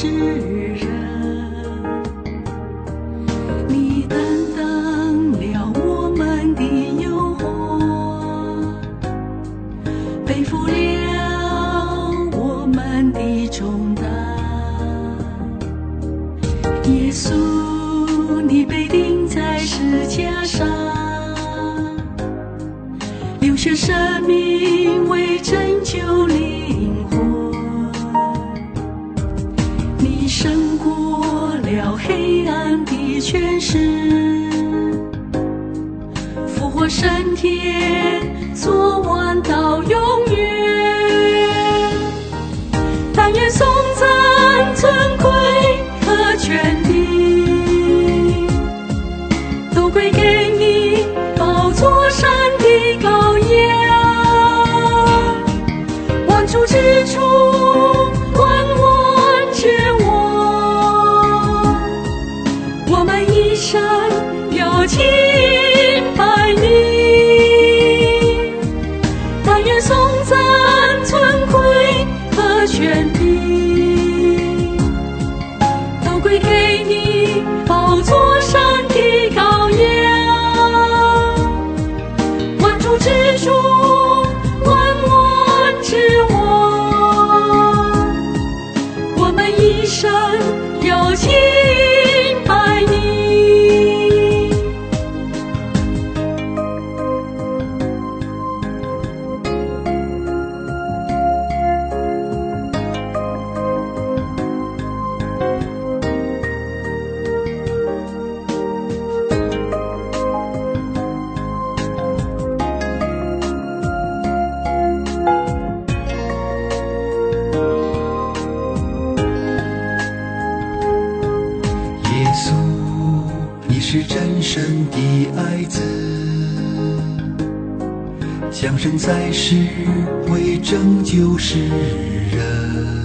世人，你担当了我们的忧患，背负了我们的重担。耶稣，你被钉在十架上，流血生命为拯救灵魂，你胜过了黑暗的权势，复活升天，做完到永远。但愿颂赞尊贵和权柄都归给你宝座上的羔羊，万主之主，万王之王，我们一生要敬拜你。但愿颂赞尊贵和权柄都归给你宝座上的羔羊，万主之主，万王之王，我们一生要敬拜你。 耶稣，你是真神的爱子，降生在世为拯救世人，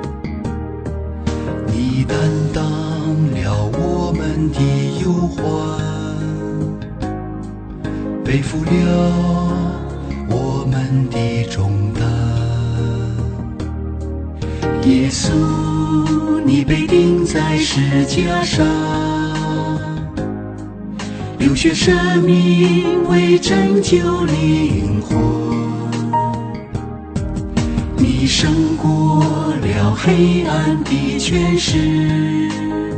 你担当了我们的忧患，背负了我们的重担。耶稣，你被钉在十架上，流血生命为拯救灵魂，你胜过了黑暗的权势，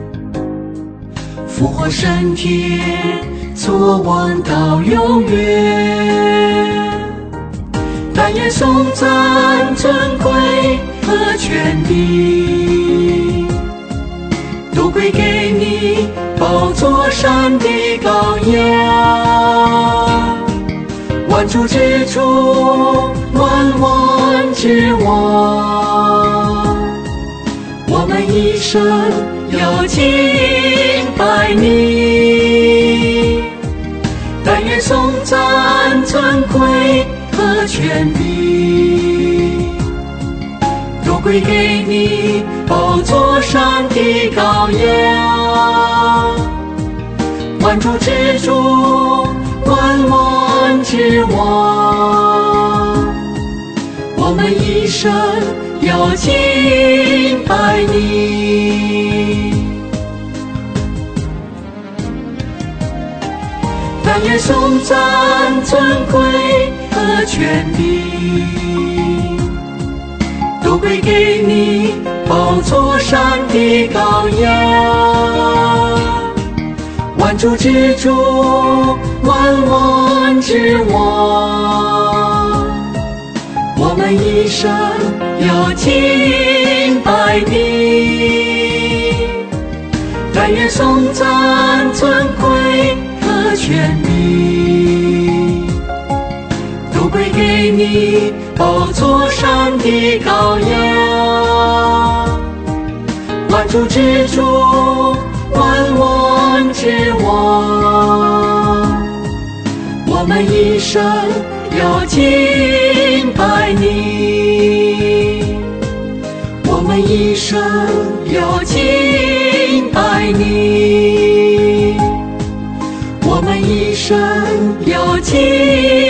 复活升天，做完到永远。但愿颂赞尊贵和权柄都归给你宝座上的羔羊，万主之主，万王之王，我们一生要敬拜你。但愿颂赞尊贵和权柄都归给你宝座上的羔羊，万主之主，万王之王，我们一生要敬拜你。但愿颂赞尊贵和权柄都归给你宝座上的羔羊，万主之主，万王之王，我们一生要敬拜你。但愿颂赞尊贵和权柄都归给你宝座上的羔羊，万主之主，万王之王，我们一生要敬拜你。我们一生要敬拜你。我们一生要敬